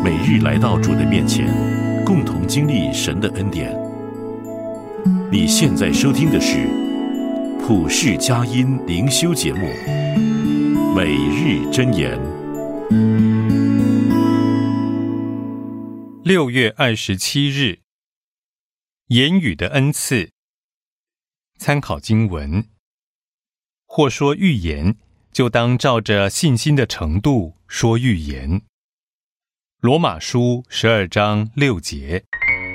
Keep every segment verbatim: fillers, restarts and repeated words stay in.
每日来到主的面前，共同经历神的恩典。你现在收听的是普世佳音灵修节目《每日箴言》。 六月二十七日，言语的恩赐。参考经文：或说预言，就当照着信心的程度说预言。罗马书十二章六节。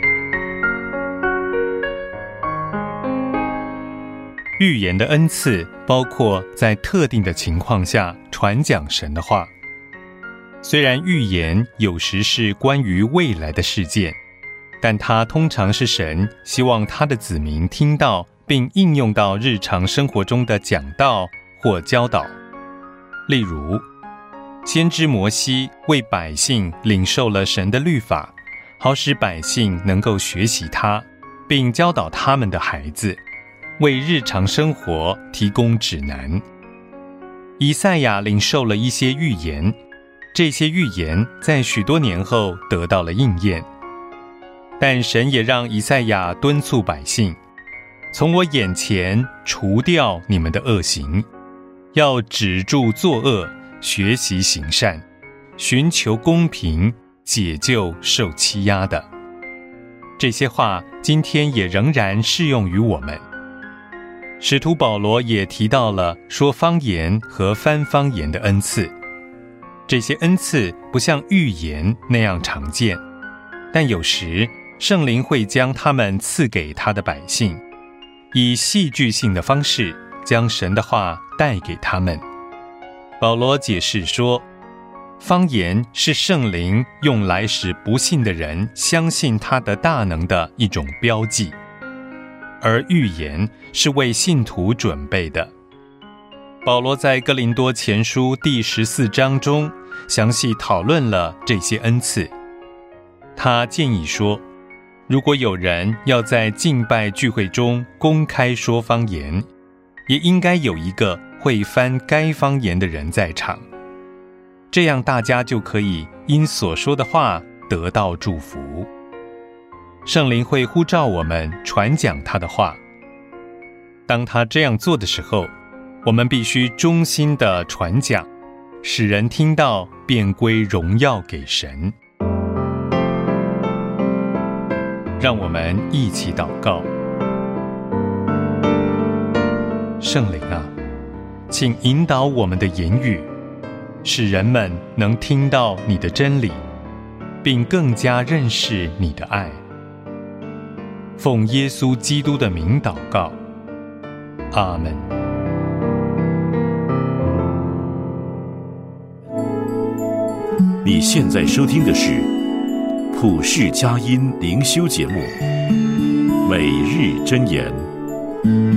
预言的恩赐包括在特定的情况下传讲神的话。虽然预言有时是关于未来的事件，但它通常是神希望他的子民听到并应用到日常生活中的讲道或教导。例如，先知摩西为百姓领受了神的律法，好使百姓能够学习它，并教导他们的孩子，为日常生活提供指南。以赛亚领受了一些预言，这些预言在许多年后得到了应验。但神也让以赛亚敦促百姓，从我眼前除掉你们的恶行，要止住作恶，学习行善，寻求公平，解救受欺压的。这些话今天也仍然适用于我们。使徒保罗也提到了说方言和翻方言的恩赐。这些恩赐不像预言那样常见，但有时圣灵会将它们赐给他的百姓，以戏剧性的方式将神的话带给他们。保罗解释说，方言是圣灵用来使不信的人相信他的大能的一种标记，而预言是为信徒准备的。保罗在哥林多前书第十四章中详细讨论了这些恩赐。他建议说，如果有人要在敬拜聚会中公开说方言，也应该有一个会翻该方言的人在场，这样大家就可以因所说的话得到祝福。圣灵会呼召我们传讲他的话。当他这样做的时候，我们必须忠心地传讲，使人听到便归荣耀给神。让我们一起祷告。圣灵啊，请引导我们的言语，使人们能听到你的真理，并更加认识你的爱。奉耶稣基督的名祷告，阿们。 你现在收听的是普世佳音灵修节目《每日箴言》。